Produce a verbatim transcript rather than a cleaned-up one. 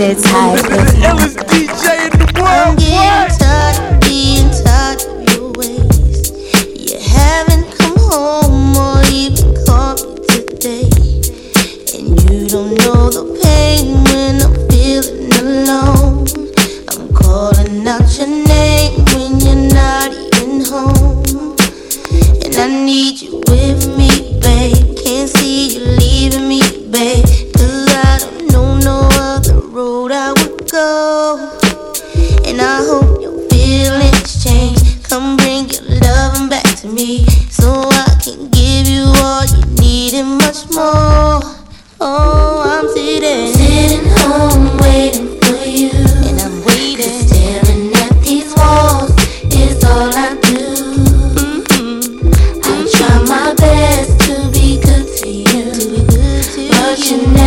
sit tight. Illest D J in the world. I'm getting tired, being tired of your ways. You haven't come home or even called me today. And you don't know the pain when I'm feeling alone. I'm calling out your name when you're not even home. And I need you with me, babe. Can't see you leaving me, babe. Cause I don't know no other road I would go. And I hope your feelings change. Come bring your loving back to me, so I can give you all you need and much more. Oh, I'm sitting, sitting home waiting for you. And I'm waiting, staring at these walls is all I do. Mm-hmm. I try my best to be good to you, to be good to but you. you